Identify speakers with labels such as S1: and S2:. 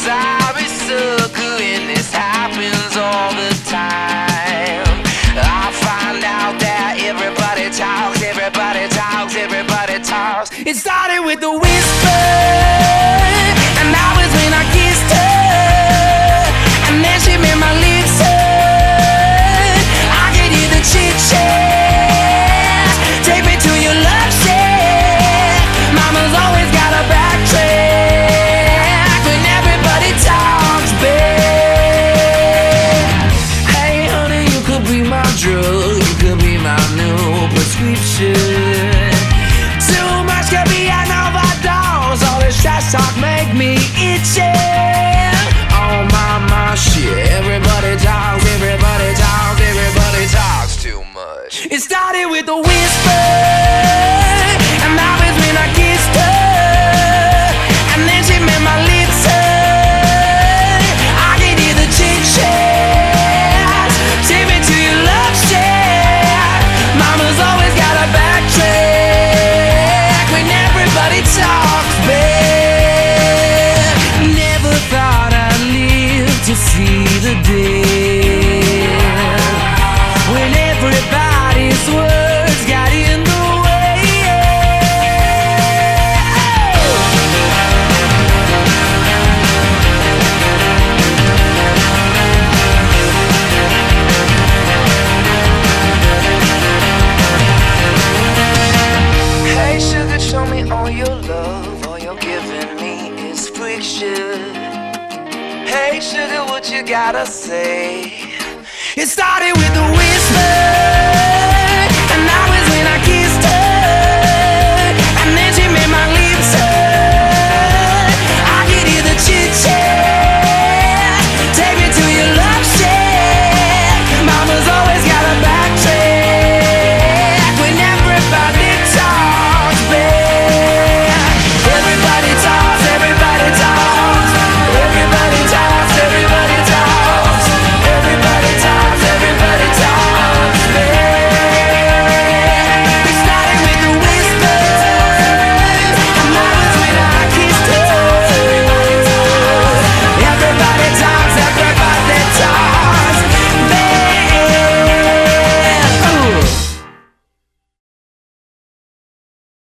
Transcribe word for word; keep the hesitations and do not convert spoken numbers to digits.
S1: sorry sucker, and this happens all the time. I find out that everybody talks, everybody talks, everybody talks. It started with a whisper, and that was when I kissed her, and then she made my lips hurt. I could hear the chit chat. Take me to your love shack. Mama's always got a backtrack when everybody talks back. Hey honey, you could be my drug, you could be my new prescription. Too much could be an overdose. All this trash talk make me itchy. Oh my, my shit. Everybody talks, everybody talks, everybody talks too much. It started with a whisper, and that was when I kissed her, and then she made my lips hurt. I could hear the chit chat. Take me to your love shack. Mama's always got a backtrack when everybody talks back. Never thought I'd live to see the day when everybody's words got in the way. Hey sugar, show me all your love. All you're giving me is friction. Hey sugar, what you gotta say? It started with a whisper.